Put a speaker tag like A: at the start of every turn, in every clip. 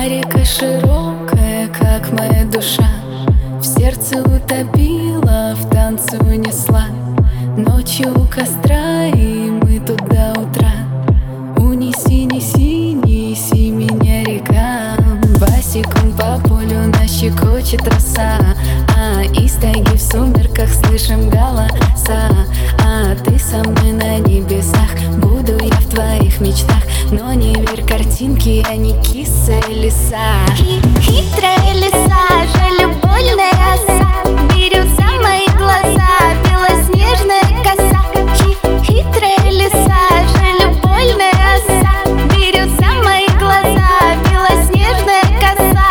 A: А река широкая, как моя душа, в сердце утопила, в танце унесла. Ночью у костра, и мы тут до утра. Унеси, неси, неси меня, река. Босиком по полю нас щекочет роса, из тайги в сумерках слышим голоса. Ты со мной на небесах, буду я в твоих мечтах. Но не верь картинке, я не киса и лиса.
B: Хитрая лиса, жалюбольная роса, бирюза мои глаза, белоснежная коса. Хитрая лиса, жалюбольная роса, бирюза мои глаза, белоснежная коса.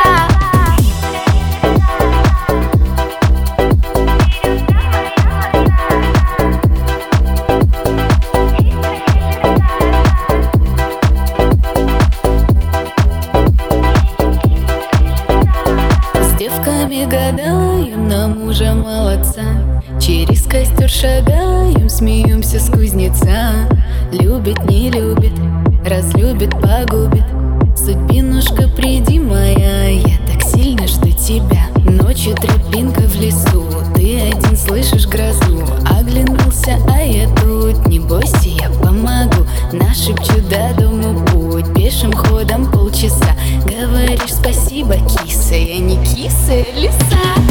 A: Девками гадаем на мужа молодца, через костер шагаем, смеемся с кузнеца. Любит, не любит, разлюбит, погубит. Судьбинушка, приди моя, я так сильно жду тебя. Ночью тропинка в лесу, ты один слышишь грозу. Оглянулся, а я тут, не бойся, я помогу. Нашепчу до дому путь, пешим ходом полчаса. Говоришь спасибо, киса, я не киса, лиса.